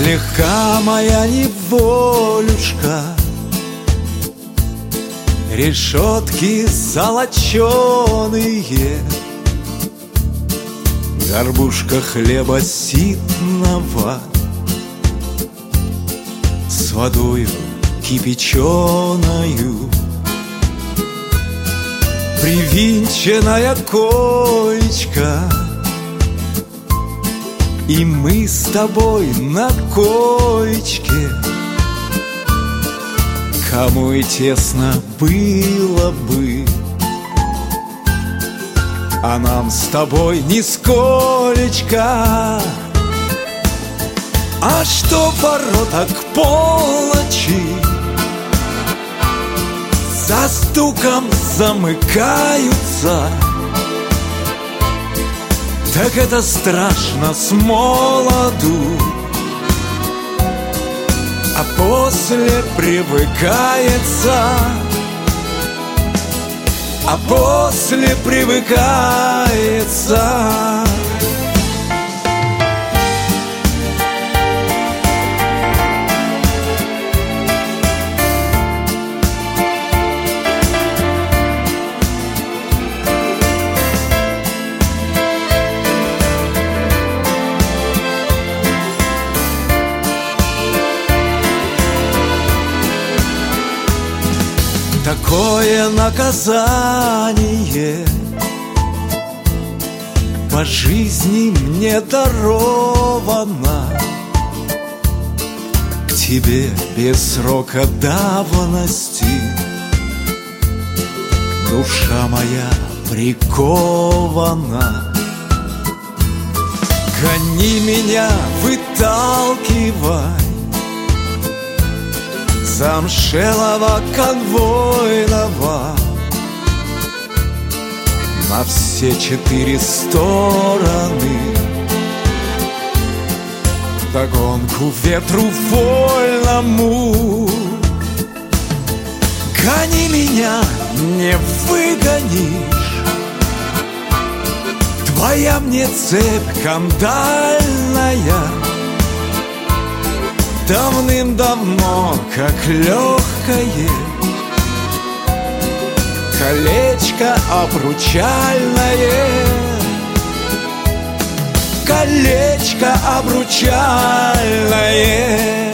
Слегка моя неволюшка, решетки золоченые, горбушка хлеба ситного с водою кипяченою, привинченная коечка, и мы с тобой на коечке. Кому и тесно было бы, а нам с тобой нисколечко. А что ворота к полночи за стуком замыкаются, так это страшно с молоду, а после привыкается, а после привыкается. Такое наказание по жизни мне даровано, к тебе без срока давности душа моя прикована. Гони меня, выталкивай замшелого конвойного на все 4 стороны, вдогонку ветру вольному. Гони меня, не выгонишь, твоя мне цепь кандальная давным-давно, как легкое колечко обручальное, колечко обручальное.